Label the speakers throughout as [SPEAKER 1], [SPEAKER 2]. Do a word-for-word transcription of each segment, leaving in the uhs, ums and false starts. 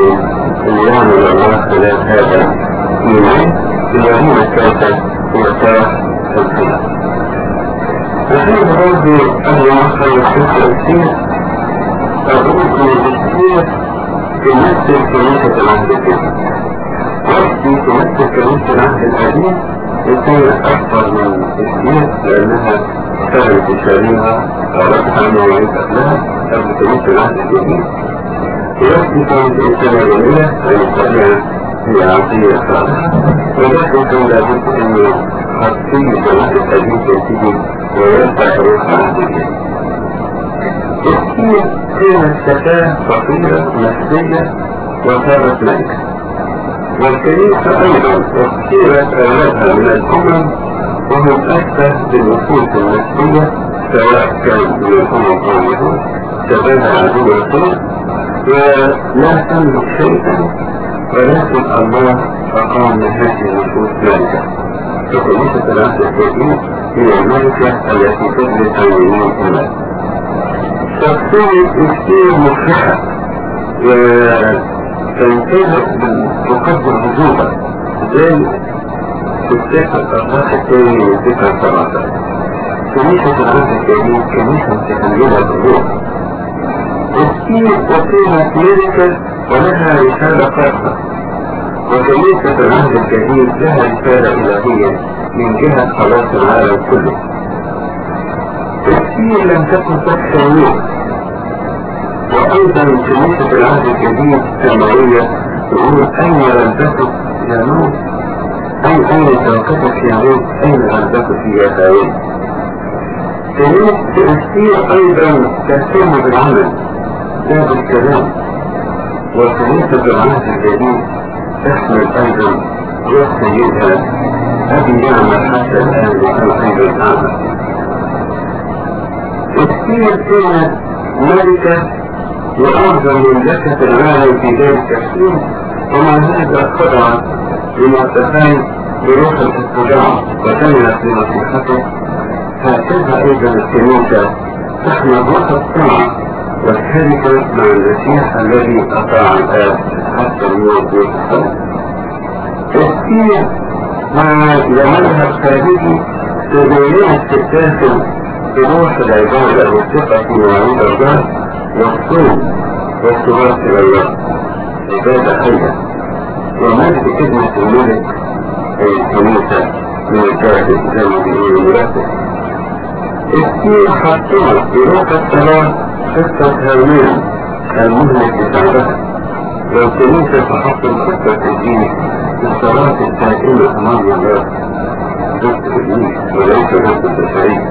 [SPEAKER 1] المؤمنين اللي يعمل الله خلال هذا الإيمان الذين كانت مرتاح الخير. وهذا برضه أهل مصر يحسن كثير أقول إن الكثير تمثل كنيسة العهد الجديد. وقتي تمثل كنيسة العهد القديم وكانت أكثر من كثير لأنها كانت الشريعة قالت عنها وعيد قبلها قبل كنيسة العهد الجديد. وقتي كانت إنسانة جميلة عن الطبيعة هي عطية صالحة، ولكن كان لابد أن خاصية العهد القديم تنتهي ويرفع روح العهد الجديد. كثير كانت فتاة فقيرة نفسية وصارت ملكة، والكنيسة أيضا اختيرت أولادها من الأمم وهم أكثر بالنفوس النفسية سواء كان من الأمم أو اليهود تبنى عدو الرسول ولا تملك شيئا، ولكن الله أقام من هذه النفوس ملكة. فكنيسة العهد الجديد هي الملكة التي تجلس عن يمين الملك. شخصية كثير مفرحة وتنتهي بقدر هجوبة زي السياسة الأرباح الثاني من ذكر ثلاثة. كنيسة العهد الجديد كنيسة تحملها بالروح. كثير وكانت ملكة ولها رسالة خاصة، وكنيسة العهد الجديد لها رسالة إلهية من جهة خلاص العالم كله. كثير لم تكن تخشى النور، وأيضا كنيسة العهد الجديد سماوية تقول أين غلبتك يا نور؟ أي أين توقفك يا نور؟ أين غلبتك يا هاوي؟ كنيسة كثير أيضا تهتم بالعمل لا بالكلام، وكنيسة العهد الجديد تحمل أيضا روح سيدها أبي يعمل حتى الآن وأنا أيضا أعمل. كثير كانت ملكة وأعظم مملكة العالم في ذلك الحين، ومع هذا خضع لمعتقين بروح الاستطاعة وتملك لمصلحته. هكذا أيضا الكنيسة تحمل روح الطاعة والشركة مع المسيح الذي أطاع الآب حتى الموت والصلاة. كثير مع جمالها الخارجي تزينت الداخل بروح العبادة والثقة في مواعيد الله والصوم والصلاة إلى الله، عبادة حية ومجد خدمة الملك أي الكنيسة من الكاتب زي ما بيقول المرتب. كثير حطوها بروح الصلاة خطة هرمان المهلك لشعبها، والكنيسة تحط الخطة الدين في الصلاة الدائمة أمام الله ضد إبليس وليس ضد البشرية.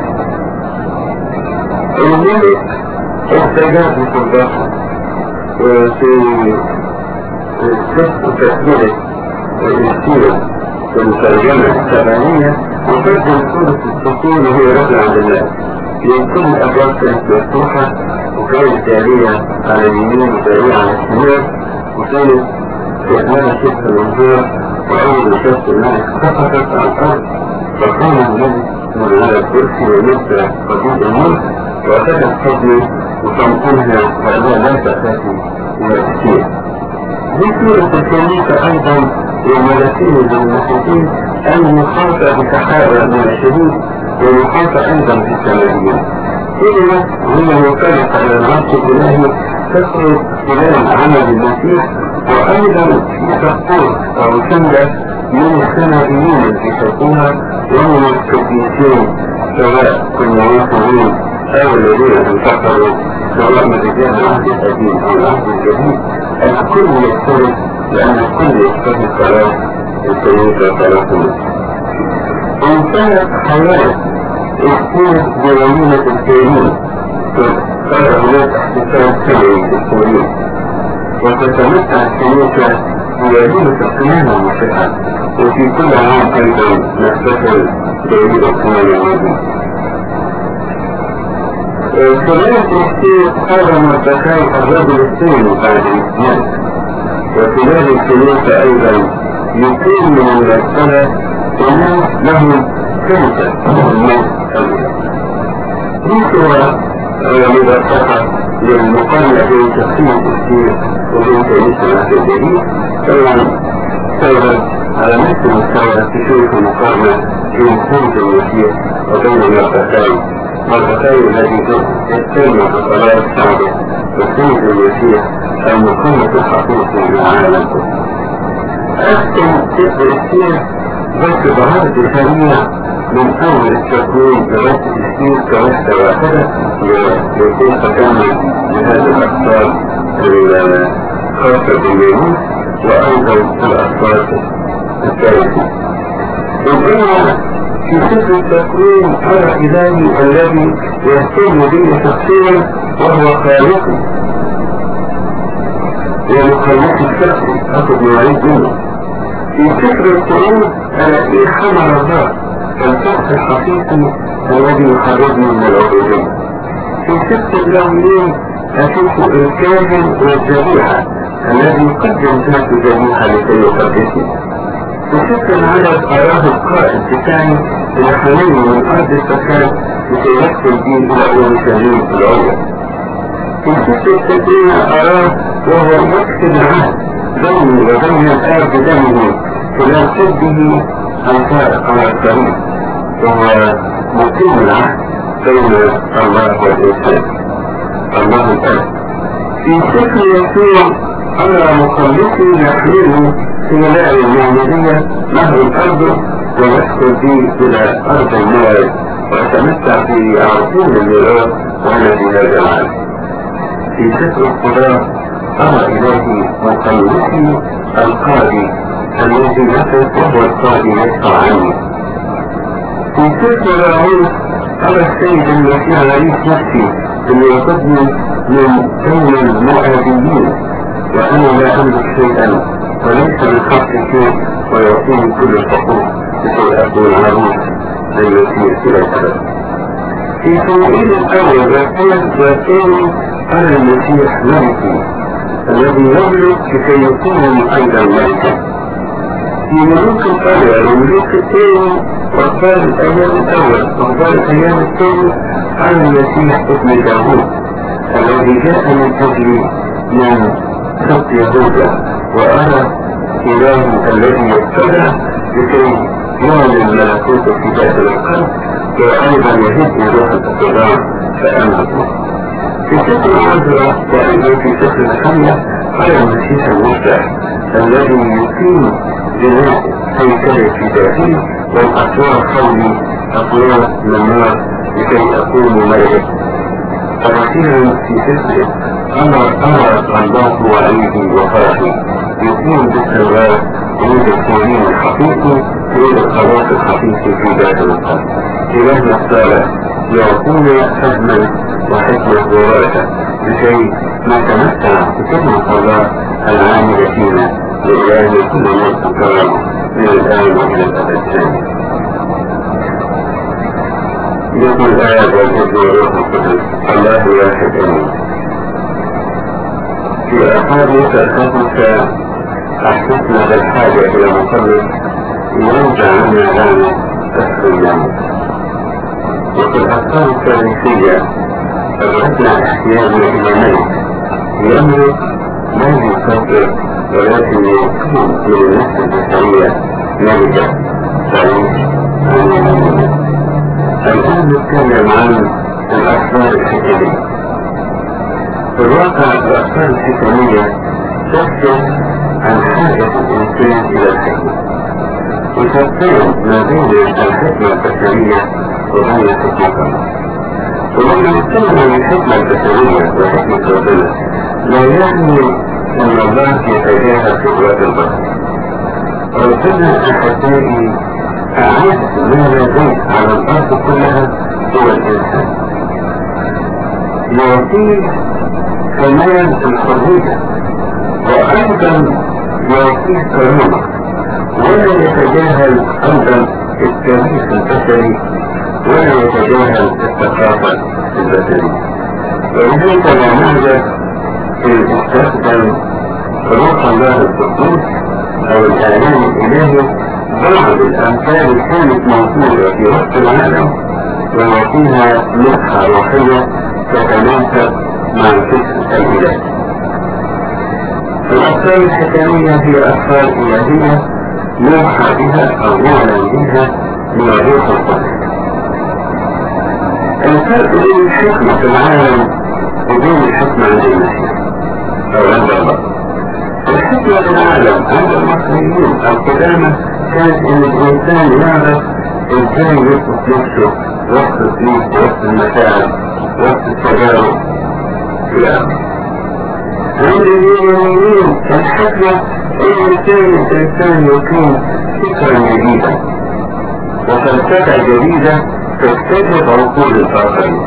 [SPEAKER 1] الملك استجاب لصداقه وفي قصة تكملة السيرة في الترجمة السبعينية وقدم سورة السكون وهي رجل عن الله. يمكن الأبواب كانت مفتوحة وكانت جارية على اليمين وجارية على الشمال، وكانت استعمال شبه الانهار، وأول ما شافت الملك سقطت على الأرض فقام الملك من على الكرسي ومسك قبيل الملك وأخذت حضنه وطمأنها وقال لا تخافي يا كثير. دي سورة الكنيسة أيضا والملكين والمحيطين المحاطة بسحابة من الشهود والمحاطة أيضا في السماويين. إذن هي مكانة على العرش الإلهي تخرج خلال عمل المسيح، وأيضا في تقول أو شملة من السماويين التي يشوفوها ومن القديسين سواء المواطنين أو الذين انتقلوا سواء من رجال العهد القديم أو العهد الجديد. الكل يختلف لأن الكل يختلف صلاة الكنيسة صلاة المسيح. إن كانت حياة اختلف بوليمة الكريم صار هناك احتفال سنوي بالكريم، وتتمتع الكنيسة بوليمة القيامة المسيحة، وفي كل عام أيضا نحتفل بعيد القيامة المسيحة. كذلك اختير هذا مرتكاي الرجل الثاني بعد الإسلام، وخلال الكنيسة أيضا يقيم من السنة وناس لهم كنسة الناس أيضا. دي صورة مبسطة للمقام بين شخصية كثير وبين كنيسة الجديد. طبعا ثورة على نفس المستوى تشوف المقارنة بين خمس المسيح وبين المرتين مرتين الذي يتم بصلاة الشعب وخمس المسيح المقامة الحقيقي للعالم. أختم سفر السير بس ظهرت الثانية من أول التكوين لغاية السير كوحدة واحدة ليكون تكامل لهذه الأخبار الخاصة بالميمون وأيضا الأخبار الثالثة. ربما في سفر التكوين أرى إلهي الذي يهتم بي شخصيا وهو خالقي ومخلص الشخصي أخذ مواعيد منه. في سفر القرون ألاقيه حمل الله الشخص الحقيقي الذي يخرجني من العبودية. في سفر اللاويين أشوف الكاهن والذبيحة الذي يقدم ذات ذبيحة لكي يقدسني. في سفر العدد أراه القائد بتاعي يحملني من أرض الفساد لكي يدخل بي إلى أورشليم العليا. في سفر التكوين أراه وهو يكتب العهد بيني وبين الآب بدمه خلال حبه الفارق على الطريق، وهو مقيم العهد بين الله والإنسان الله الآب. في سفر يسوع أرى مخلصي يحمله في ملاعب المعمودية نهر الأرض ويدخل بي إلى أرض الموعد وأتمتع بعرفون الميراث وأنا في هذا العالم. في سفر القضاء أرى إلهي مخلصي القاضي الذي نفذ وهو القاضي يدفع عني. في سفر العروس أرى السيد المسيح العريس نفسي اللي يقودني من بين المؤابيين وأنا لا أملك شيئا وليس بالحق شيء ويعطيني كل الحقوق لكي أكون عروس للمسيح إلى الأبد. في صموئيل الأول والثالث والثاني أرى المسيح ملكي الذي يملك لكي يكون أيضا ملكا. في ملوك الأول وملوك الثاني وأخبار الأيام الأول وأخبار الأيام الثاني أرى المسيح ابن داوود الذي جاء من أجل من خط يهوذا، وأرى إلهي الذي يبتدع لكي يعلن ملكوته في ذات القلب وأيضا يهدني روح الاتباع فأملكه. في سفر العذراء وأيضا في سفر الحمية على المسيح المفتح الذي يقيم بناء هيكل في ذاته والأسوار حولي أسوار من النار لكي أكون ملك. فأخيرا في سفر أمر أمر الله وعيدي وفرحي يقيم بالسماء ولد الكونين الحقيقي ولد الخلاص الحقيقي في ذات القلب. إلهنا الصالح يعطينا فهما وحكمة وبركة لكي نتمتع بكلمة الله العاملة فينا لإله كل موت كرامة من الآن وإلى الأبد الثاني. يقول الآيات والابن والروح القدس الله واحد آمين. في أحاديث الخمسة أحسسنا بالحاجة إلى مخلص يرجع عنا لنا كسر اليوم. وفي الأفكار التاريخية أدركنا احتياجنا إلى ملك يملك لا يكبر ولكن يقيم من النفس البشرية ملكا تعيش عن الآن نتكلم عن الأخبار الحكمية. في الواقع الأخبار الحكمية تكشف عن حاجة الإنسان إلى الحكمة وتفصيل ما بين الحكمة البشرية وبين حكمة الله. ولما نتكلم عن الحكمة البشرية وحكمة ربنا لا يعني أن الله يتجاهل خبرات البشر. ربنا أحبائي أعاد ما لديه على الأرض كلها هو الإنسان، يعطيه كمال الحرية وأيضا يعطيه كرامة، ولا يتجاهل أيضا التاريخ البشري ولا يتجاهل الثقافة البشرية. ولذلك لا نعجب في استخدام روح الله القدوس أو الإعلان الإلهي بعض الأمثال اللي كانت موجودة في وسط العالم ويعطيها مسحة روحية تتناسب مع الفكر الإلهي. الأفكار الحكمية هي أفكار إلهية يوحى بها أو يعلن بها من الروح القدس. الفرق بين الحكمة في العالم وبين الحكمة عند المسيح أو عند الله. الحكمة في العالم عند المصريين القدامى كانت إن الإنسان يعرف إزاي يثبت نفسه وسط الدين وسط المشاعر وسط التجارب إلى آخره. عند اليونانيين الحكمة الإنسان الإنسان يكون فكرا جديدا وفلسفة جديدة تكتشف عقول الآخرين.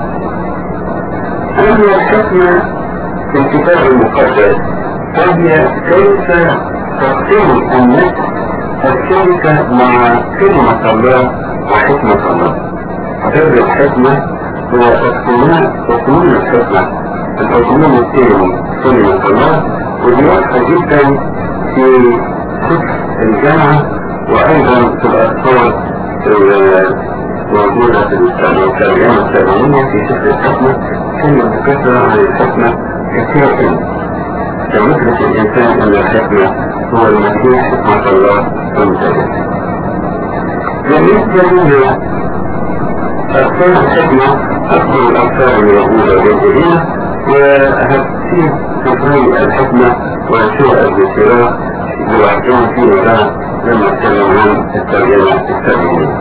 [SPEAKER 1] أما الحكمة في الكتاب المقدس فهي كيف تقسم النفس الشركة مع كلمة الله وحكمة الله. سر الحكمة هو اقتناء اقنون الحكمة، الاقنون الثاني كلمة الله، ودي واضحة جدا في فقه الجامعة وأيضا في الأطفال موجودة في الترجمة السبعينية في فقه الحكمة. كلمة كثرة عن الحكمة كثيرة كمثلة الإنسان أن الحكمة هو المسيح حكمة الله ومثاله. بالنسبة لنا أفكار الحكمة أكثر الأفكار الموجودة والجديدة، وهتسيب تفريق الحكمة وأشياء الذكرى لوحدهم فيما بعد لما نتكلم عن الترجمة السبعينية.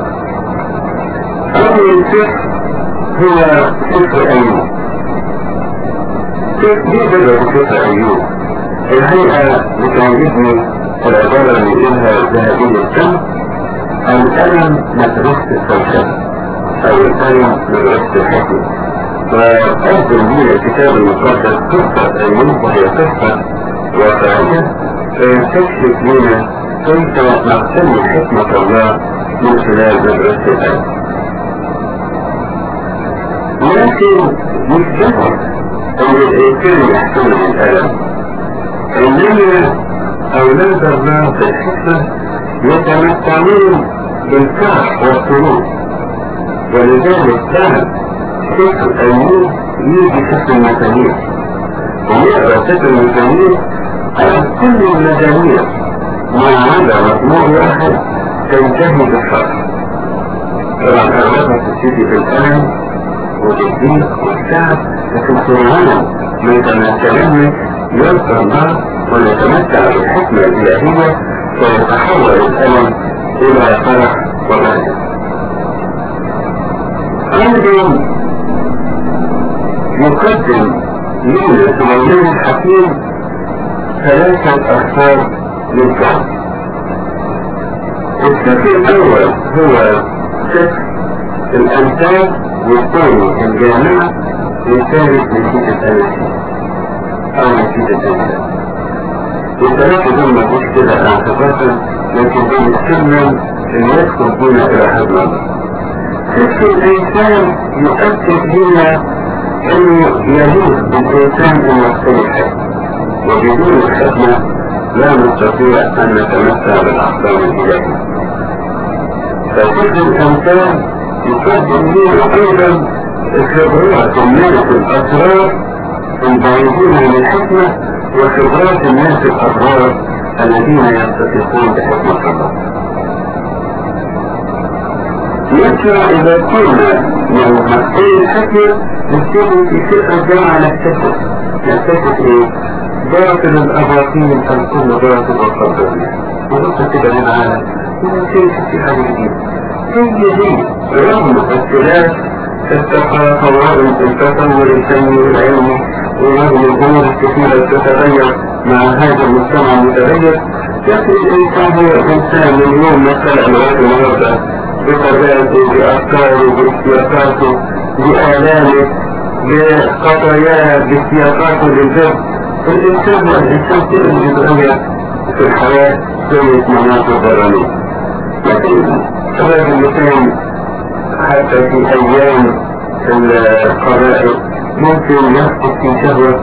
[SPEAKER 1] أول فكر هو فكر أيوب. ليه بدأ بفكر أيوب؟ الحقيقة بتعجبني العبارة اللي يقولها ذهبي الدم: الألم مدرسة الفلسفة أو الألم مدرسة الحكمة. وأفضل من الكتاب المقدس قصة أيوب، وهي قصة واقعية تكشف لنا كيف نقتني حكمة الله من خلال مدرسة الألم. ولكن مش فقط أن الإنسان يحتمل الألم، إنما أولاد الله في الحكمة يتمتعون بالفرح والسرور، ولذلك كان فكر أيوب يجي فكر المزامير، ويقرأ فكر المزامير على كل المزامير ما عدا مجموع واحد تنتهي بالفرح. طبعا أغلبها تبتدي بالألم والضيق والتعب، لكن سرعان ما يتمثلن يلقى الله ونتمتع بالحكمة الإلهية فيتحول الألم إلى فرح وبهجة. أيضا يقدم لنا سليمان الحكيم ثلاثة أفكار للكون. الفكر الأول هو فكر الأمثال، والثاني الجامعة، والثالث نتيجة الأنسان أو نتيجة الأنسان. والثلاثة دول مفيش كده اعتباطا، لكن دول السلم اللي يدخل بنا إلى حد الله. فكر الإنسان يؤكد لنا أنه يجوز بالإنسان أن يختار الحكمة، وبدون الحكمة لا نستطيع أن نتمتع بالأحكام الإلهية. ففكر الإنسان يقدم لنا أيضا خبرات الناس الأسرار البعيدين عن الحكمة، وخبرات الناس الأبرار الذين يستطيعون بحكمة الله. يسرع إذا كنا من مقصود الحكمة نستطيع في فئة الجامعة نكتشف نكتشف إيه؟ باطل الأباطيل الكل باطل والقدر، ونصف كده من العالم ونسيح في حاجة جديدة. هي دي رغم اختلاف التطور التطور الفني والعلمي، ورغم الأمور الكثيرة تتغير مع هذا المجتمع المتغير، لكن الإنسان هو الإنسان من يوم ما خلق لغاية النهارده بطبيعته، بأفكاره، بسياقاته، بآلامه، بخطاياه، بسياقاته للجد. الإنسان هو الإنسان كل اللي يتغير في الحياة سوية مناطق برانية. لكن هذا المكان حتى في أيام القبائل ممكن يسقط في شهوة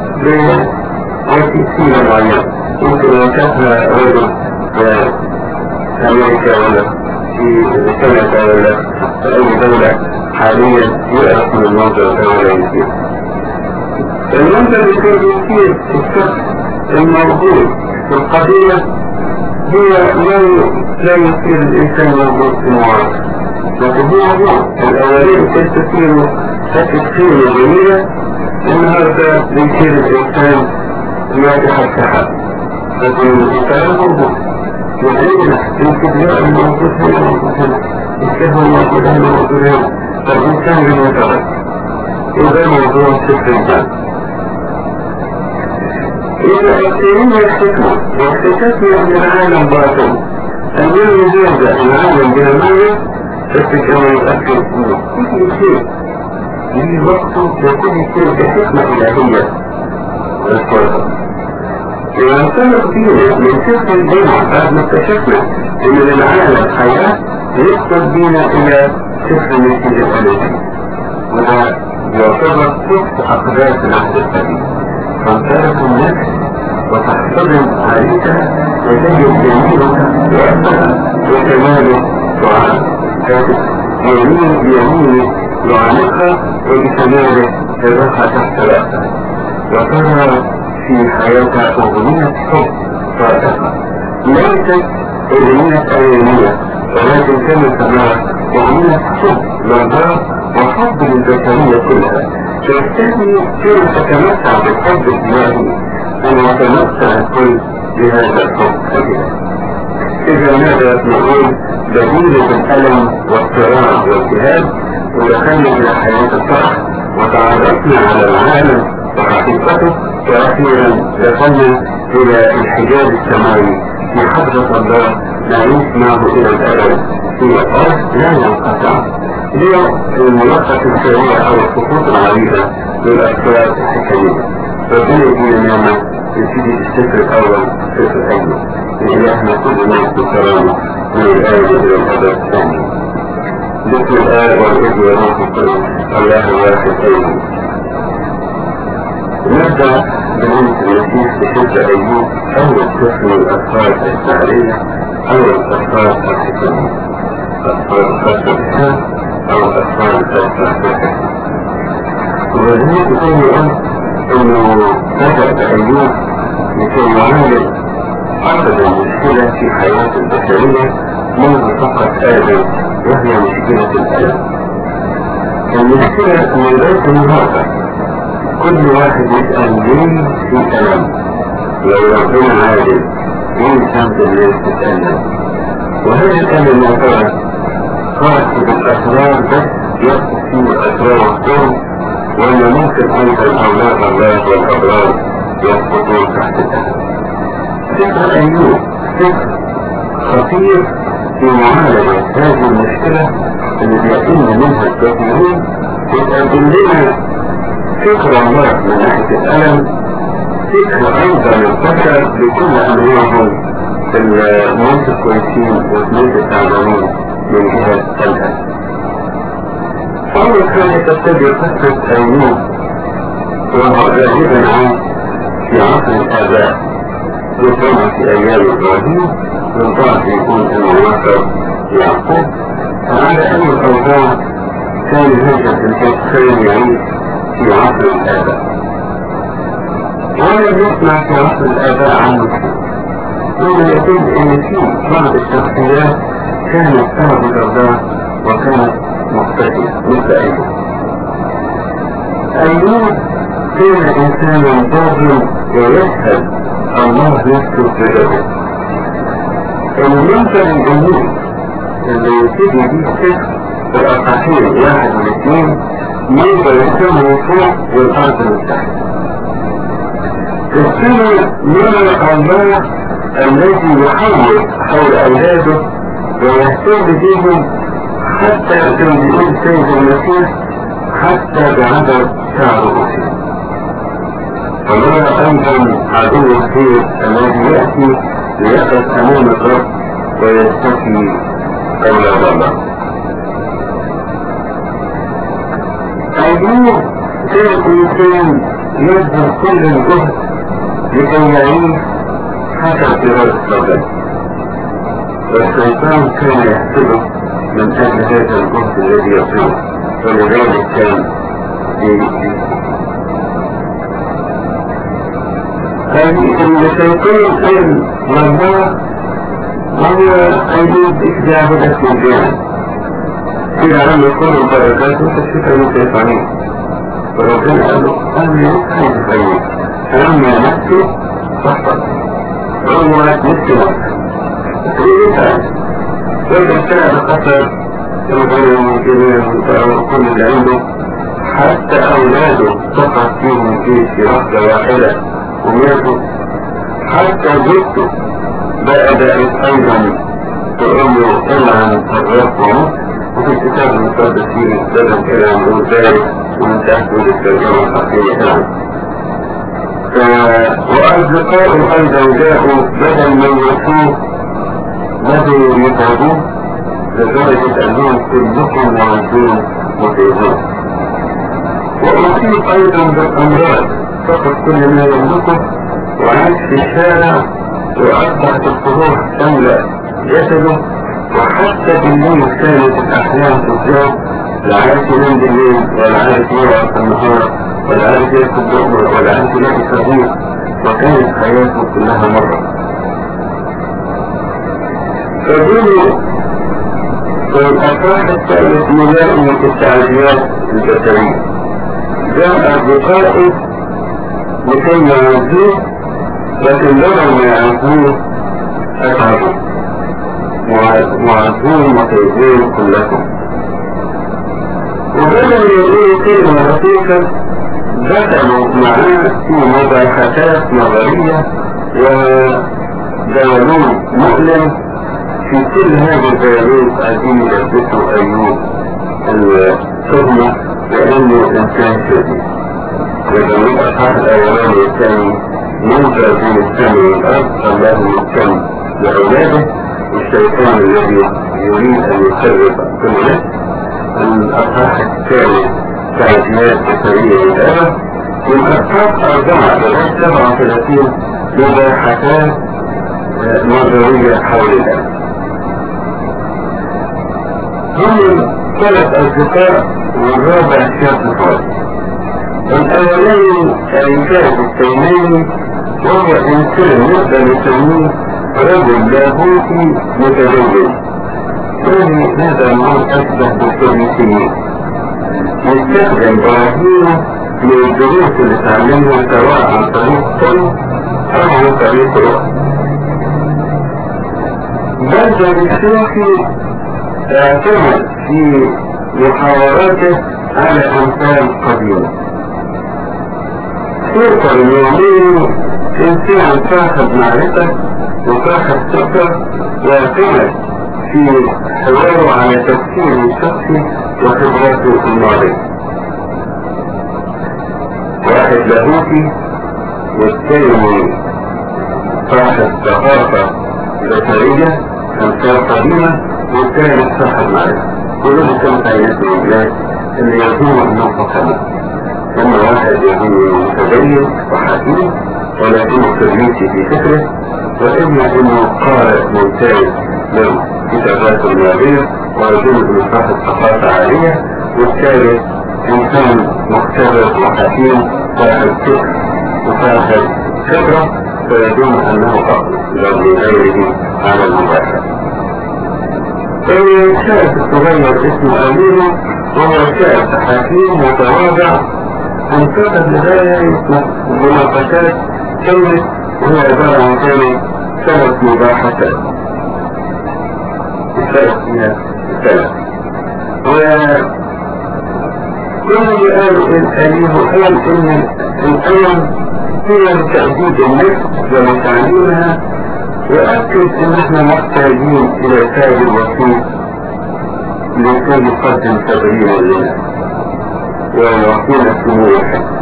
[SPEAKER 1] بوسيلة معينة. ممكن يشوفها رجل في أمريكا ولا في كندا ولا في أي دولة حاليا يعرف من المنظر الأولى فيها. المنتج اللي يصير الشخص الموجود في القضية هو لا لا يصير الإنسان موجود في المعارضة، لكن هو هو الأولين كانت تصير تكفير جميلة، النهارده بيصير الإنسان يواجه السحاب، لكن الإنسان موجود وعندنا الكبراء الموجود هنا موجود هنا، الشهوة الموجود هنا موجود هنا، فالإنسان بالمتغير وده موضوع سفر الجان. إذا أكثرين الحكمة واكتشفنا من العالم باطل أنه يرجع العالم بالمعنى فالتجمع يؤكد أنه كل شيء في وقته وكل شيء بحكمة إلهية والصورة. إذا انطلق بينا من سفر الجمع بعد ما اكتشفنا أن العالم حياة يدخل بينا إلى سفر المسيح الألوهي، وده يعتبر ست أقداس العهد القديم، فانطلق النفس وتحتضن عليها وتجد جميلها وأثرها وكماله سعاد هذا يمين بيمينه يعانقها وبكماله تضعها تحت رأسها، وترى في حياتها أغنية حب صادقة ليست أغنية أيامية، ولكن كما سمعت أغنية حب لله وحب للبشرية كلها، تستهدي كيف تتمتع بالحب الإلهي أن يتمتع الكل بهذا الحب الإلهي. إذا ماذا نقول بديلة الألم والصراع والجهاد، ودخلنا إلى حياة الفرح وتعرفنا على العالم وحقيقته، وأخيرا دخلنا إلى الحجاب السماوي في حضرة الله نعيش معه إلى الأبد في الأرض لا ينقطع. اليوم الملخص السريع أو الخطوط العريضة للأفكار الحكمية، ربنا يدينا نعمة يبتدي السفر الأول سفر الأول لإلهنا كل ناس بكرامة من الآية إلى الأبد الثاني. بسم الآية والابن والروح القدس الله الواحد أيضا. نبدأ بنعمة المسيح بسفر أيوب أول سفر من الأسفار الشعرية أو الأسفار الحكمية، أسفار الحكمية أو الأسفار الحكمية. وذلك يقول الآن إنه بدأ بأيوب لكي يعالج أبدا مشكلة في حياة البشرية منذ فقط آدم، وهي مشكلة الألم. المشكلة من ذات النهاردة كل واحد يسأل ليه في ألم؟ لو ربنا عادل ليه سمت الناس تتألم؟ وهذا الألم يعتبر خاص بالأسرار بس يقصد فيه أسرار الكون، وأن ممكن أيضا أولاد الله والأبرار يسقطون تحت الألم. سفر أيوب سفر خطير في معالجة هذه المشكلة اللي بيأتينا منها الكثيرين، وتقدم لنا فكر الله من ناحية الألم، فكر أيضا البشر بكل أنواعهم في الموت الكويسين والموت التعبانين من جهة الألم. أول حاجة تبتدي قصة أيوب وهو غالبا عن في عصر الآباء، ربما في أيام إبراهيم، والبعض يكون أنه نصر يعقوب. فعلى أي الأوضاع كان هذا الإنسان يعيش في عصر الآباء، ولا يسمع في عصر الآباء عنه شيء. ولا يقول أن في بعض الشخصيات كانت تعبد الله وكانت مختلفة مثل أيوب. أيوب كان إنسانا بارا ويشهد الله يذكر بجده. المنظر الجميل اللي يبتدي بيه السفر بالأصحاحين واحد والاثنين منظر السماء من فوق والأرض من تحت. السماء نرى الله الذي يحول حول أولاده ويهتم بهم حتى كما بيقول سيد المسيح حتى بعدد شعر رأسه. ونرى أيضا عدو الخير الذي يأتي ليقف أمام الرب ويستكي أولاد الله. أيوب كان إنسان يبذل كل الجهد لكي يعيش حسب إرادة الله، والشيطان كان يحسبه من أجل هذا الجهد الذي يصير، ولذلك كان اللي سيكون المرضى هو أيضا إخداع بدأت من جانب كده عم يكون الدرجات وتشوف أنه سيطانين وربنا قال له أنا يمكن تخيل فلما نفسه فحصل هو نفسه تقول له وإذا كان الخطر يمكن الممكنين وكل اللي عنده حتى أولاده سقط فيهم في رحلة واحدة وماتوا حتى جدته بقى بقت أيضا تقول له إلا عن الرب وفي الكتاب المقدس فيه بدأ كلام ذلك ومن تأكد الترجمة الحقيقية كلام وأصدقائه أيضا جاءوا بدل من يكون بدوا يتعبون لدرجة أنهم كلكم معزون وطيبون وأصيب أيضا بالأمراض فقد كل ما يملكه وعاش في الشارع وأصبحت الصروح تملأ جسده وحتى بالليل كانت الأحلام تزداد لا عارف ينام بالليل ولا عارف يقعد في النهار ولا عارف ياكل لقمة ولا عارف يلاقي صديق وكانت حياته كلها مرة. فدول في الأفراح الثالث ملائمة التعزيات البشرية جاء أصدقائه لكي يعزوه لكن بدل ما يعزوه أتعبوا معزون وطيبين كلكم وبدل يقولوا كلمة لطيفة دخلوا معاه في مباحثات نظرية وديالوج مؤلم في كل هذا الديالوج عايزين يلبسوا أيوب التهمة لأنه إنسان شديد وإذا يبقى صاحب الأولاني والثاني منزل بين السماء والأرض الله يهتم لأولاده الشيطان الذي يريد أن يخرب كل نفس الأصحاح الثاني تعزيات بشرية للأبد والأصحاح أربعة لغاية سبعة وثلاثين مباحثات نظرية حول الأبد. هم ثلاث أصدقاء والرابع شاب صالح. الأولاني الإنسان الثاني وهو إنسان نقدر نسميه رجل لاهوتي متدين يعني هذا النوع أشبه بالفرنسيين يستخدم براهينه للدروس اللي تعلمها سواء عن طريق الصلب أو عن طريق الوقت. برجع الشيخي اعتمد في محاوراته على أمثال قديمة سلطة اليومين إنسان صاحب معرفة وصاحب ثقة واعتمد في حواره على تفكيره الشخصي وخبراته الماضية. واحد لاهوتي والثاني صاحب ثقافة بشرية أمثال قديمة والثالث صاحب معرفة. كلهم كانوا عينات من البلاد اللي يظنوا أنهم فقط أما واحد يكون متدين وحكيم ولكنه تدريسي في فكره وإما أنه قارئ ممتاز للكتابات المالية ويكون من صاحب ثقافة عالية والثالث إنسان مختلف وحكيم صاحب فكر وصاحب خبرة فيكون أنه أقل لغيره على المباشرة. الشاب الصغير اسمه أمينه وهو شاب حكيم متواضع انتقد لغاية مناقشات كلمة وهي عبارة عن كلمة ثلاث مباحثات الثلاث فيها ثلاث وكل قال الأليه قال إن الأول هي تأديد النفس ومتعليمها وأكد إن احنا محتاجين إلى تاج وسيط لكي يقدم تبريرا لنا ويعطينا سمو الحكم.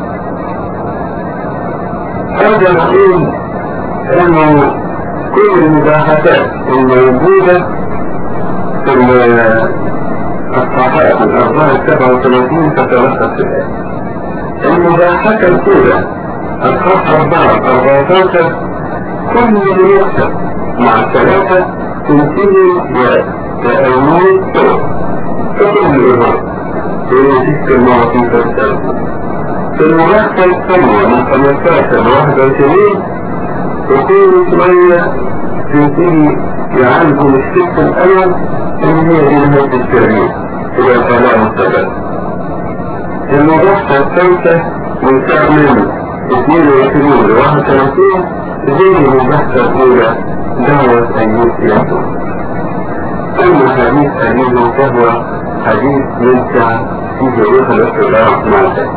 [SPEAKER 1] هذا نقول انه كل المباحثات الموجودة في الصفحات الأربعة السبعة وثلاثين تتلخص في الآية. المباحثة الأولى الصفحة أربعة أربعتاشر كل من يكتب مع الثلاثة تنتهي وأمون طرق تكون الإظهار في تلك المواطن تستخدم في المرحلة الثانية من خمستاشر لواحد وعشرين يكون شوية تبتدي يعالجوا الشق الأول اللي هي جنة الترميم إلى الآلام السبب. المرحلة الثالثة من ساعة من اثنين وعشرين لواحد وثلاثين زي المرحلة الأولى دعوة أيوب يسوع. أما حديث أيوب فهو حديث ينفع فيه روح الاستدراك معك.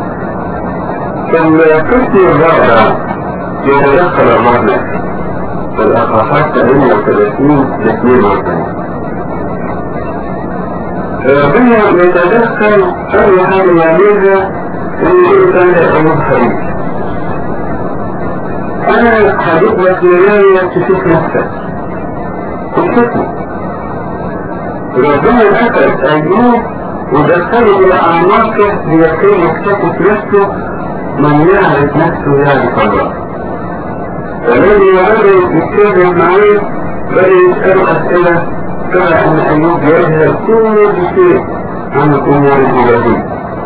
[SPEAKER 1] فالقسم الرابع يتدخل الله نفسه والأصحاحات ثمانية وثلاثين لاثنين وثلاثين. ربنا يتدخل أي حاجة يعملها إن الإنسان يأمر حديث. أنا حديث لك لله تشوف نفسك تشوفني. ربنا أخذ أيوب ودخله إلى أعماقه ليكون يكتشف نفسه. من يعرف نفسه يعرف الله. فالذي يعرف يتكلم معاه بدأ يسأل أسئلة ترى أن أيوب يجهل كل شيء عن الأمور الإلهية.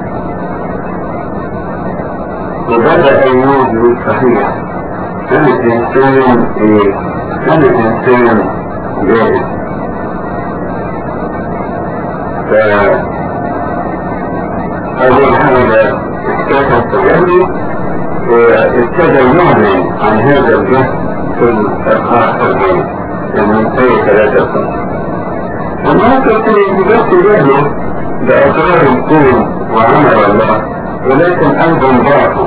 [SPEAKER 1] وبدأ أيوب يقول صحيح أنا إنسان إيه؟ أنا إنسان جاهز. فأول حاجة اكتشف تجربي وابتدى يعلن عن هذا الجهد في الأربعة والأربعين من سنة ثلاثة سنة. النهارده كان الإجابة تجاهله بأسرار الكون وعمل الله ولكن أيضا ضعفه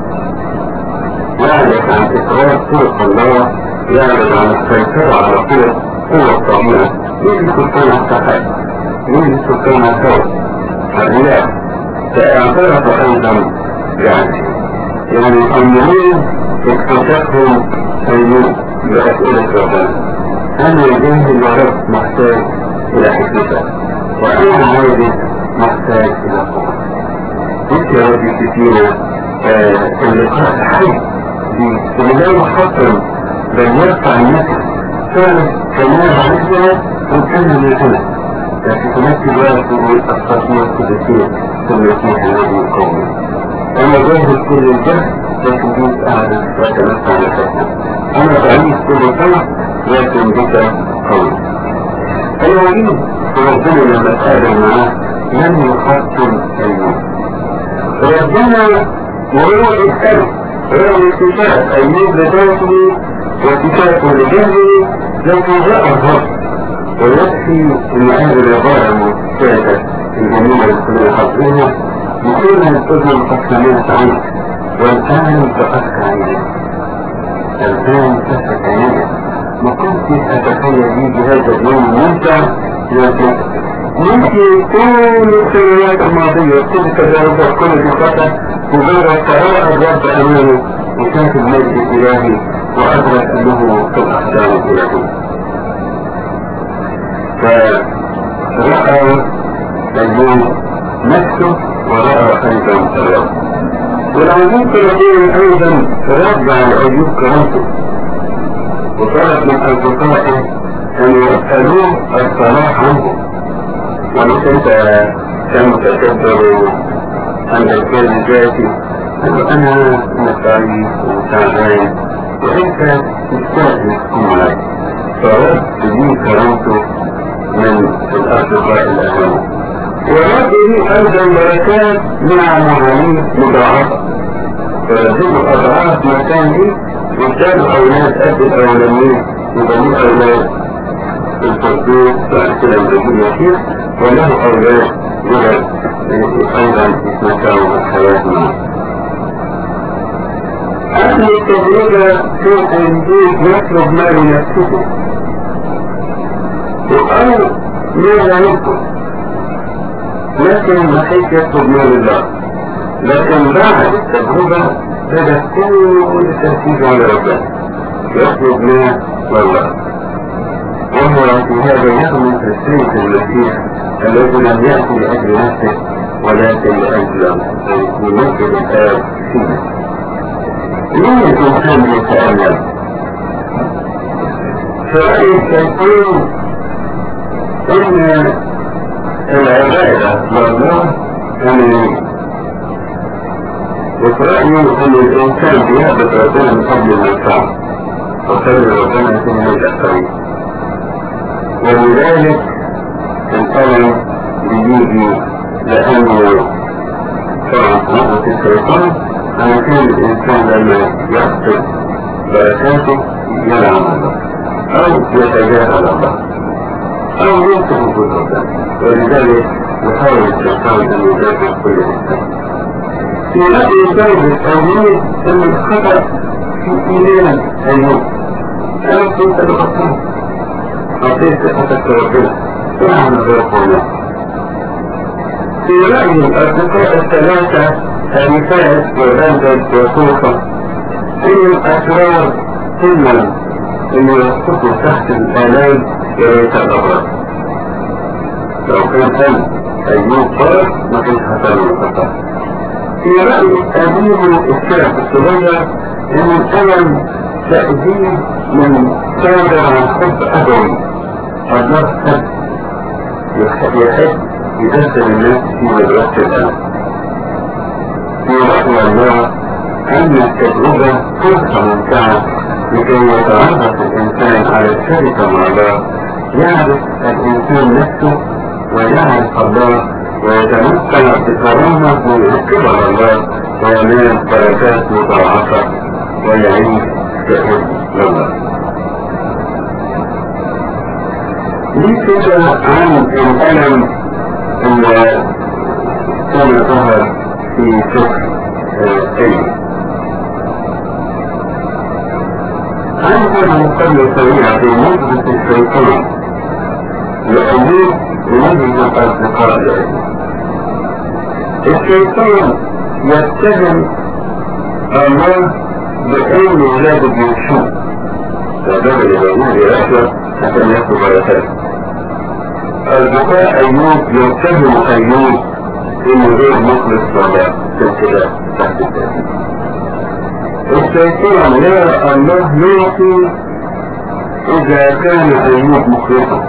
[SPEAKER 1] يعرف عن إقرار طرق الله، يعرف عن السيطرة على طرق قوة الطبيعة. مين سلطان السحاب؟ مين سلطان الكون؟ هؤلاء فاعترف أيضا يعني يعني النموذج اكتشفهم أيوب بأسئلة ربنا. أنا الجاهل يا رب محتاج إلى حكمتك وأنا عايز محتاج إلى قوة. أنت يا رب تدينا اللقاء الحي اللي لا يحطم بل يرفع النفس فعلا كما عرفنا وكان من هنا، لكن في نفس الوقت يقول التصوير القدسية في المسيح الذي يقوم. أنا جاهز كل الجهد لكن بيك أعرف وأتمتع نفسك. أنا ضعيف كل سنة لكن بك قوي. الوعيد ربنا لما تقابل معاه لم يحطم أيوب. ربنا وهو يسأل رغم اكتشاف أيوب لذاته واكتشافه لجهله لكن جاء الرب ويكفي أن هذه العبارة المستفادة الجميلة التي حطوها يكون الابن القسمات عنك والآن تفك عينك. الآن تفك عينك. ما كنت أتخيل لي بهذا اليوم الممتع لكن ممكن كل السنوات الماضية كل تجارب كل دقيقة مجرد تراءى الرب أمامه وشاف المجد الإلهي وأدرك أنه في الأحكام الإلهية. فرأى أيوب نفسه ورأى أيضا الرب. والعجيب الرجل أيضا رجع لأيوب كرامته وطلب من أصدقائه أن يسألوه الصلاح عنه. ولكن أنت كان تكبر عن الكلام ذاتي أنا متعيب وتعبان وأنت تستاهل معي. فرد لي كرامته من الأصدقاء الأهم. ورد لي أيضا بركات مع معانيه مضاعفة. فرده أضعاف ما كان لي وكانوا أولاد أب الأولانيين وبني أولاد الفردوس وأكل الرجل يسير وله أولاد ولد أيضا يتمتعوا بالحياة معه. أهل التجربة في الإنجيل يطلب ما لنفسه وقال ماذا يطلب لكن المسيح يطلب ما لله. لكن بعد التجربة بدأ كل التركيز على ربنا يطلب ما لله. وهو في هذا يغمس السيد المسيح الذي لم يأتي لأجل نفسه ولكن لأجل يمثل الآب فيه. ليه الإنسان يتأمل؟ فرأي الشيطان أن العبادة لله يعني وفي رأيي أن الإنسان بيهبط ربنا من قبل المنفعة وخير ربنا يكون من الأخرين، ولذلك الألم بيجي لأنه طبعا نقطة الشيطان علشان الإنسان لما يحصل بركاته يلعن الله أو يتجاهل الله أو ينسى وجود ربنا، ولذلك يحاول الشيطان أن يدافع كل إنسان. في رأي درجة أيوب أن الخطأ في إيمان أيوب، أنا كنت بغطان أعطيت ثقتك ربنا ونعم غير. في رأي الأصدقاء الثلاثة النساء وبلدة وصوفة إن الأسرار كلهم اللي يسقطوا تحت الآلام يتغرر. لو كان كان أيوب فرق ما كانش حصل له خطأ. في رأي أبيه الشاب الصغير إن الألم تأذيه من صادر عن حب أبوي، الله حب يحب يدخل الناس في مدرسة الألم. في رأي الله أن التجربة فرصة ممتعة لكي يتعرف الإنسان على الشركة مع الله، يعرف الإنسان نفسه ويعرف الله ويتمتع بكرامة من قبل الله وينال بركات مضاعفة ويعيش كأب لله. دي كده عن الألم اللي كان ظهر في سفر أيوب. عندنا مقابلة سريعة في نظرة الشيطان لأيوب ونظرة الأصدقاء لأيوب. الشيطان يتهم الله بأن ولاده بيمشوا فبدأ الإمامون يرحلة حتى يأخذ بركات. أصدقاء أيوب يتهم أيوب إنه غير مخلص لله في الكتاب تحت التأثير. الشيطان يرى الله يعطي إذا كان أيوب مخلصا.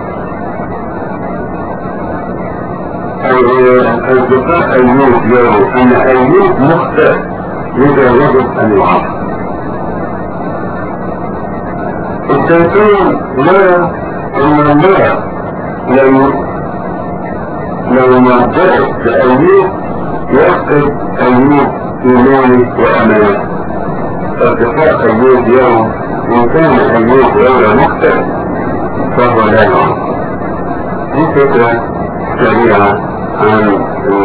[SPEAKER 1] أصدقاء أيوب يروا أن أيوب مخطئ لذا يجب أن يعاقب. الشيطان يرى أن الله لو لو ما جاءت لأيوب يفقد أيوب إيمانه وأمانه. أصدقاء أيوب يروا إن كان أيوب يرى مخطئ فهو لا يعاقب. دي فكرة سريعة عن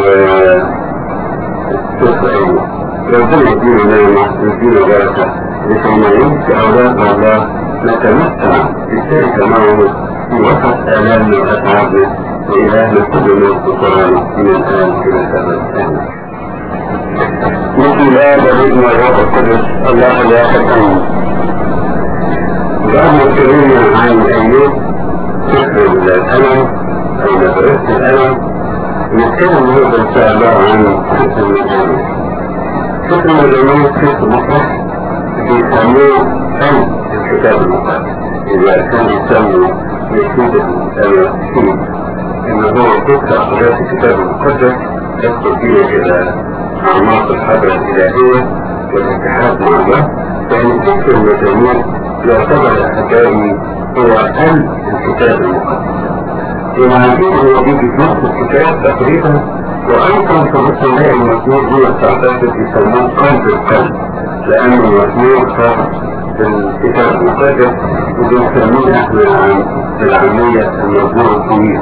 [SPEAKER 1] سفر أيوب. ربنا يدينا نعمة ويدينا بركة لكي نعيش أولاد الله نتمتع بالشركة معه في وسط آلامنا وأتعابنا، وإلهنا كل ما استطعنا من الآن إلى الأبد. آمين. بسم الله والابن والروح القدس الله الواحد آمين. بعد ما اتكلمنا عن أيوب سفر الألم أو مدرسة الألم، نتكلم النهارده إن شاء الله عن سفر المزامير. سفر المزامير سفر مفرح بيسموه فن الكتاب المقدس. إذا كان يسموا يكتب الوحيد إنه هو تقرأ حاجات الكتاب المقدس يدخل فيها إلى أعماق الحضرة الإلهية والاتحاد مع الله، فإن سفر المزامير يعتبر أحبائي هو أهم الكتاب المقدس. ومعلوم هو بيجي في نفس الكتاب تقريبا، وأيضا في الرسالة المزمور هو التعتقد يسموه قلب القلب، لأن المزمور خاص بالكتاب المقدس وبنسميه احنا بالعامية المزمور الطويل.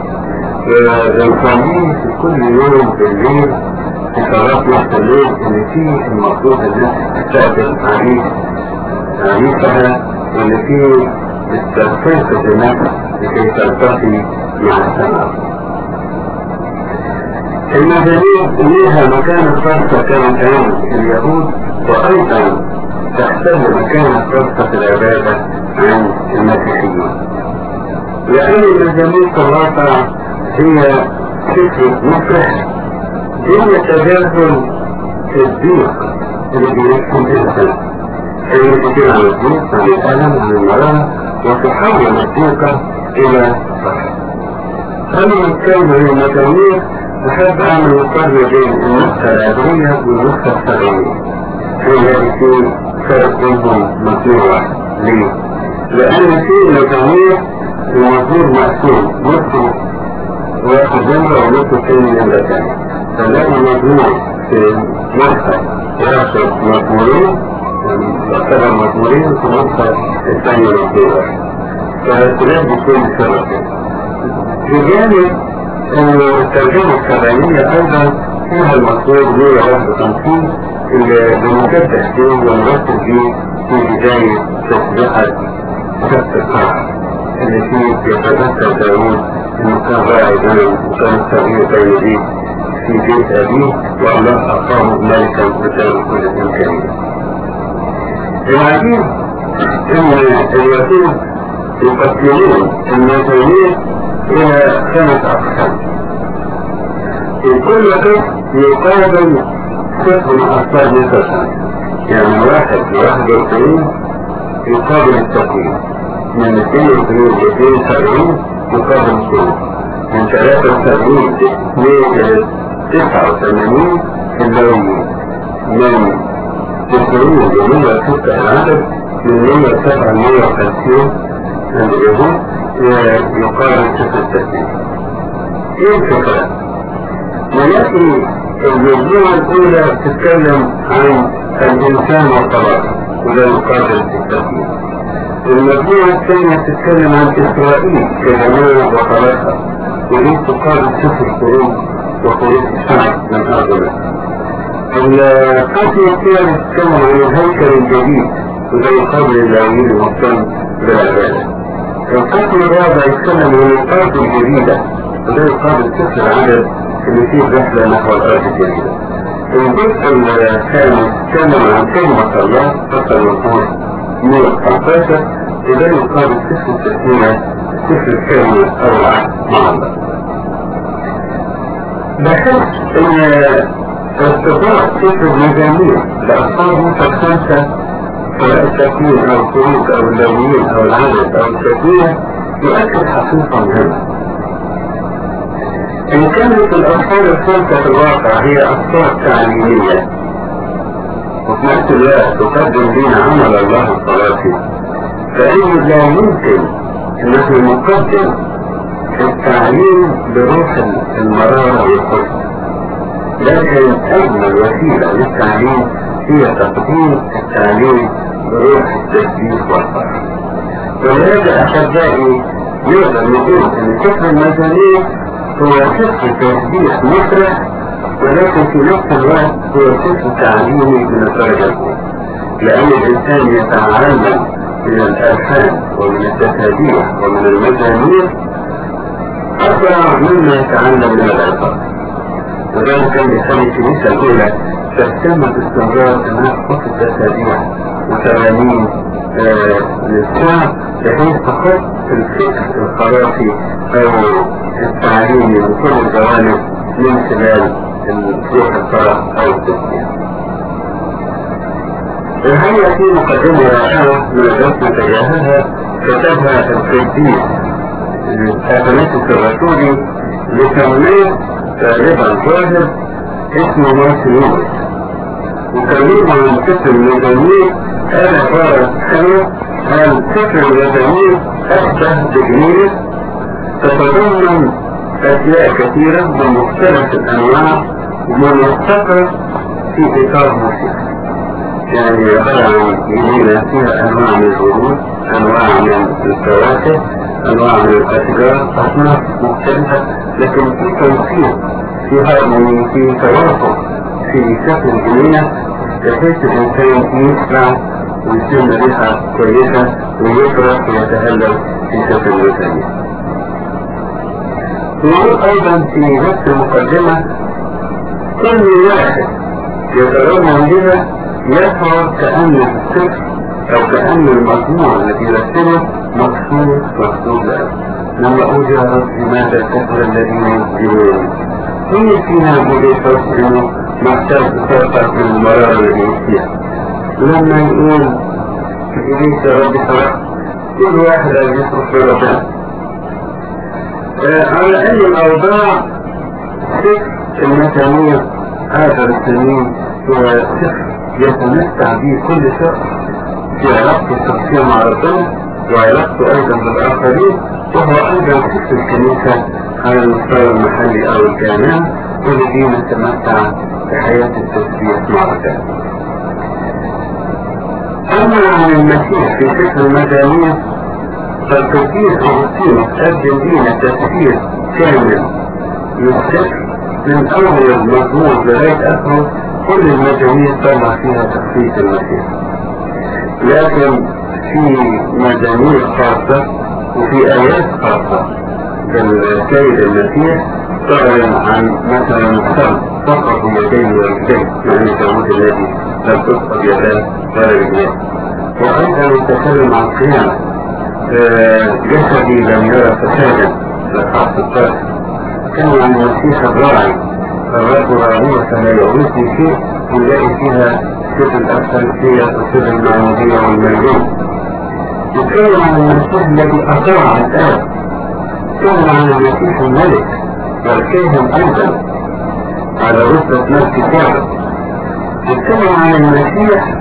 [SPEAKER 1] وبنسميه في كل يوم بالليل في صلاة وقت الليل اللي فيه المفروض الناس تستقبل عليه عريفها، واللي فيه التنفيذ النفس لكي تلتقي مع السماء. المزامير ليها مكانة خاصة كانت عند اليهود، وأيضا تحتل مكانة خاصة في العبادة عند المسيحيين، لأن المزامير الواقع هي فكرة مفرح، هي تجاهل الضيق اللي بيحكم الإنسان، هي بتدل عن الضيق عن الألم عن المرض وتحول الضيقة إلى فرح. أما نتكلم عن المزامير أحب أعمل مقارنة بين النسخة العبرية والنسخة السبعية. هي في فرق بينهم مزمور واحد. ليه؟ لأن في مزامير المزمور مقسوم، نصه واحد جملة ونصه تاني جملة تانية. فنلاقي مزمور في نسخة واحد مزمورين، يعتبر مزمورين في النسخة الثانية مزمور واحد. فالاختلاف بيكون بسبب كده. بجانب إن الترجمة السبعينية أيضا فيها المطلوب مية واحد وخمسين اللي بنفتح فيه ونرتب فيه في بداية تسبيحة سبت الصح اللي فيه يتذكر داوود إنه كان راعي غنم وكان الصغير بين يديه في بيت أبيه والله أقامه ملكا قدام كل الإمكانية. العجيب إن اليهود يقسمون المزامير إلى خمس أقسام. في كل قسم يقابل سبع من أصفار نسخة، يعني واحد لواحد وعشرين يقابل التقويم، من اثنين وعشرين لاثنين وسبعين يقابل الخروج، من ثلاثة وسبعين لاثنين تسعة وثمانين اللونين، من تسعين لمية وستة العدد، من مية وسبعة لمية وخمسين عند اليهود يقابل ستة وستين. ايه الفكرة؟ ولكن المجموعة الأولى تتكلم عن الإنسان والطلاق وده يقابل التسليم. المجموعة الثانية تتكلم عن إسرائيل كجماعة وطلاقها ودي تقابل سفر الخروج وخروج الشعب من أرض مصر. القسم الثالث تتكلم عن الهيكل الجديد وده يقابل اللاويين المهتم بالعبادة. القسم الرابع يتكلم عن الأرض الجديدة وده يقابل سفر العدد اللي فيه رحلة نحو الأرض الجديدة. الجزء الثاني يتكلم عن كلمة الله فصل الوصول مية وتسعتاشر وده يقابل سفر التسمية سفر الكلمة أو العهد مع الله. بحس إن ارتباط سفر المزامير لأصحاب موسى الخمسة سواء التكوين أو الخروج أو اللاويين أو العدد أو التسمية يؤكد حقيقة مهمة. إن كانت الأطفال الخمسة في الواقع هي أطفال تعليمية وفي نفس الوقت تقدم لنا عمل الله الصلاتي، فإنه لا يمكن أن نحن نقدم التعليم بروح المرارة والحزن، لكن أجمل وسيلة للتعليم هي تقديم التعليم بروح التسبيح والفرح. ولهذا أحبائي نقدر نقول أن سفر المزامير هو سفر تسبيح مفرح ولكن في نفس الوقت هو سفر تعليمي من الدرجة الأولى، لأن الإنسان يتعلم من الألحان ومن التسابيح ومن المزامير أسرع مما يتعلم من العظات. وذلك كان يخلي الكنيسة الأولى تهتم باستمرار أنها تحط التسابيح وترانيم للشعب بحيث تحط الفكر الخرافي أو التعليمي بكل الجوانب من خلال الروح الفرح أو التسبيح. الحقيقة في مقدمة رائعة من الرسم تجاهها كتبها القديس أثناسيوس الرسولي لتلميذ غالبا ظاهر اسمه مارسيليوس، وكلمه عن سفر المزامير قال عبارة حلوة، قال سفر المزامير أشبه بجنينة تتضمن أشياء كثيرة من مختلف الأنواع ومنسقة في إطار موسيقى. يعني عبارة عن جنينة فيها أنواع من الورود، أنواع من الفواكه، أنواع من الأشجار، أصناف مختلفة، لكن في تنسيق في هارموني في توافق في شكل الجنينة بحيث الإنسان يسمع ويشم ريحة كويسة ويفرح ويتهلل في شكل المزامير. يقول أيضا في نفس المقدمة كل واحد يترمم بها يشعر كأن السفر أو كأن المجموع الذي يرسله مخصوص مخصوص له. لما أقول يا رب لماذا الكفر الذين يسجنون؟ هي فينا بليفة إنه محتاج تفرق من المرار الذي يسيح. لما يقول إليك يا رب فرق كل واحد أن يصرف بربنا. على أي الأوضاع سفر المزامير آخر السنين هو سفر يتمتع به كل شخص في علاقته الشخصية مع ربنا وعلاقته أيضا بالآخرين، وهو أيضا سفر الكنيسة على المستوى المحلي أو الجامعي، والذي نتمتع بحياة التسبيح مع ربنا. أما عن المسيح في سفر المزامير فالقديس أغسطينوس قدم لنا تفسير كامل للسفر من أول مزمور لغاية آخره. كل المزامير طلع فيها تخصيص المسيح، لكن في مزامير خاصة وفي آيات خاصة بالسيد المسيح تعلن عن مثلا الصلب فقط يديه ورجليه مع داود الذي لم تسقط يداه ولا رجليه، وأيضا يتكلم عن قيامة جسدي لم يرى فسادا للحق الطاهر. كان عن المسيح الراعي، الرب راعية فلا يعوزني شيء، ونلاقي فيها سفر الأرسلسية وسفر المعمودية والمجنون. يتكلم عن المسيح الذي أطاع الآب، يتكلم عن المسيح الملك والكاهن أيضا على رتبة ملك كامل. يتكلم عن المسيح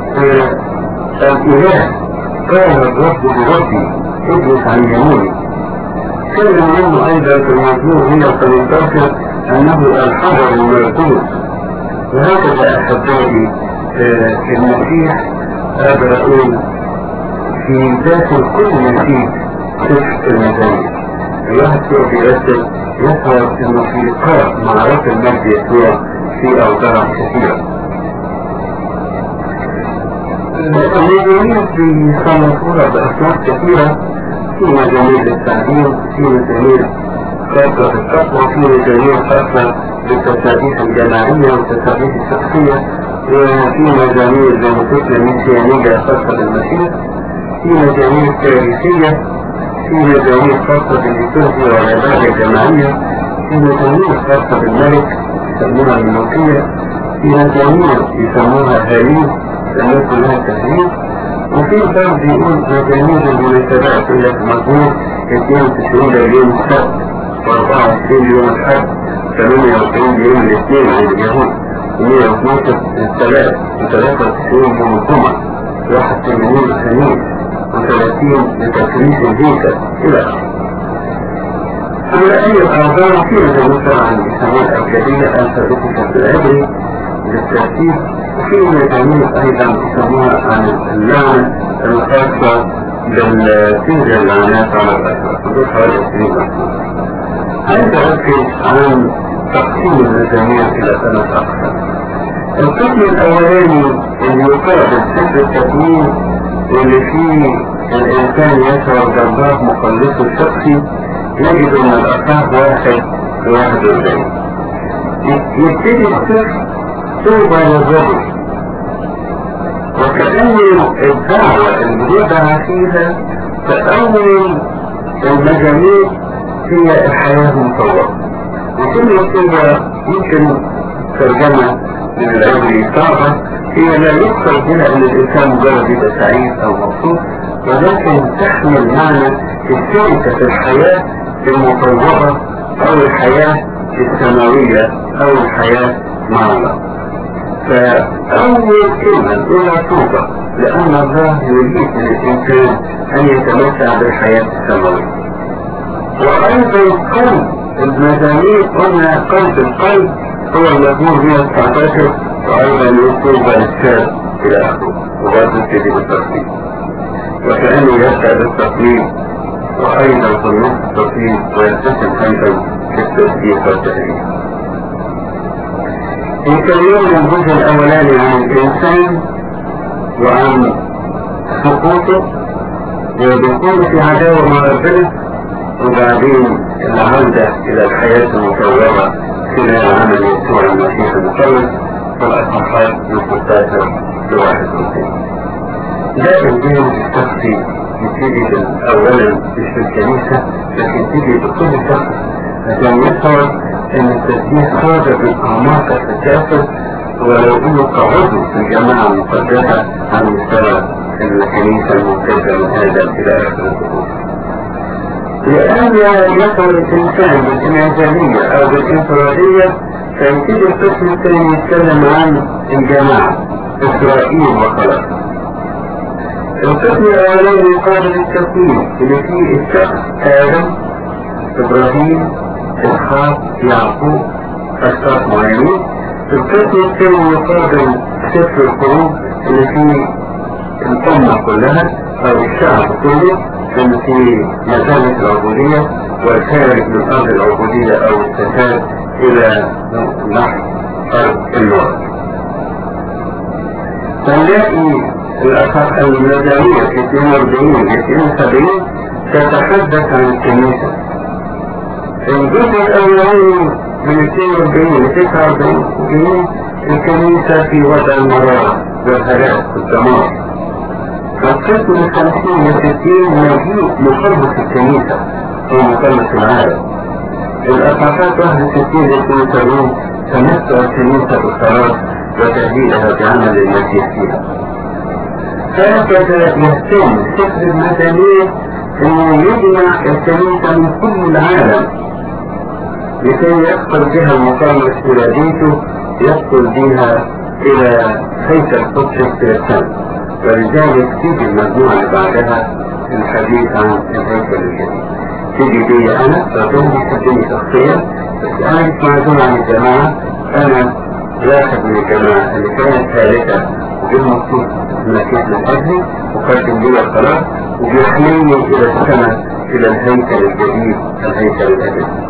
[SPEAKER 1] الإله، قال الرب بربي اجلس عن يميني. يتكلم عنه أيضا في المزمور مئة وثمانية عشر أنه الحجر المركوز. وهكذا أحبائي المسيح أقدر أقول في داخل كل مسيح سفر المزامير. الواحد فيه بيرتب يشعر انه في لقاء مع رب المجد يسوع في اوضاع كثيرة. المزامير بيصنفوها بأصناف كثيرة، في مزامير للتعليم، في مزامير خاصة بالتقوى، في مزامير خاصة بالتسابيح الجماعية والتسابيح الشخصية، وفي مزامير زي ما قلنا ميسيانية خاصة بالمسيح، في مزامير تاريخية، في مزامير خاصة بالليتورجيا والعبادة الجماعية، في مزامير خاصة بالملك يسموها الملوكية، في مزامير يسموها هاليل يسموها كلها تهليل، وفي فرد بيقول مزامير المناسبات اللي في مزمور اثنين وتسعين ليوم السبت وأربعة وعشرين يوم الحد، ثمانية وأربعين يوم الاثنين عند اليهود، ومئة واثناشر الثلاث، وثلاثة وتسعين يوم الجمعة، واحد وثمانين الخميس، وثلاثين لتكريس الهيكل إلى آخره. على أي الأعضاء في مزامير عن السماء الأبجدية الثابتة في العبري للترتيب، وفي مزامير أيضا يسموها عن اللعنة الخاصة بالسجن اللعنات على الأسرة، حدود حوالي عشرين أسرة. عايز أركز عن تقسيم المزامير إلى ثلاث أقسام. القسم الأولاني اللي يقابل سفر التكوين واللي فيه الإنسان يشعر بالله مخلصه الشخصي، يجد أن الأصحاب واحد واحد واربعين. يبتدي السفر توبة للرجل، وكأن الدعوة اللي يدعى فيها تأول المزامير هي الحياة المطورة. وكل توبة يمكن ترجمة من العبري صعبة، هي لا يقصد بها ان الانسان مجرد يبقى سعيد او مبسوط، ولكن تحمل معنى الشركة في الحياة المطورة او الحياة السماوية او الحياة مع الله. فأول كلمة نقولها توبة، لأن الله يريد من الإنسان أن يتمتع بالحياة السماوية. وأيضا قلب المزامير، قلنا قلب القلب هو المزمور مئة وتسعة عشر، وأيضا يطلب الإرشاد إلى آخره، وبرضه يبتدي بالتقليد، وكأنه يبدأ بالتقليد وأيضا في النص التقليد، ويلتزم أيضا في التسبيح والتهليل. يكلمنا الجزء الأولاني عن الإنسان وعن سقوطه ودخوله في عداوة مع ربنا، وبعدين العودة إلى الحياة المطورة خلال عمل يسوع المسيح المخلص في الأصحاحات من ستة عشر لواحد وعشرين. ده الجانب الشخصي يبتدي أولا مش في الكنيسة، لكن يبتدي بكل شخص عشان يشعر ان التسبيح خارج من اعماق التكافل، ولو انه كعضو في الجماعة المقدسة عن مستوى الكنيسة الممتازة من هذا الى اخر الظهور. لأن يصل الإنسان بالإنعزالية أو بالإنفرادية فيبتدي القسم الثاني يتكلم عن الجماعة إسرائيل وخلاص. القسم الأولاني يقابل التكوين اللي فيه الشخص آدم إبراهيم إسحاق يعقوب أشخاص معينين. القسم الثاني يقابل سفر الخروج اللي فيه الأمة كلها أو الشعب كله اللي في مكانة العبودية والخارج من أرض العبودية أو السفاد إلى نحو أرض الوقت. فنلاقي الأصحاب المدنية في اثنين وأربعين اثنين وسبعين تتحدث عن الكنيسة. الجزء الأولاني من اثنين وأربعين ل تسعة وأربعين الكنيسة في وضع المرارة والهلاك والدمار. والقسم الخمسين وستين مجيء مخلص الكنيسة ومخلص العالم. الأصحاحات واحد وستين ل اثنين وسبعين تمتع الكنيسة بالخلاص وتهديدها بعمل المسيح فيها. هكذا يهتم الفكر المدني انه يجمع الكنيسة من كل العالم لكي يدخل بها المخلص الى بيته، يدخل بها الى هيكل قدس السلام. ولذلك تيجي المجموعة اللي بعدها الحديث عن الهيكل الجديد. تيجي بي انا ربنا يخدمني شخصيا، بس انا مش معزول عن الجماعة. انا واحد من الجماعة اللي كانت ثالثة بالمقصود المسيح من أجلي وقدم لي الخلاص وبيحملني إلى السماء إلى الهيكل الجديد الهيكل الأبدي.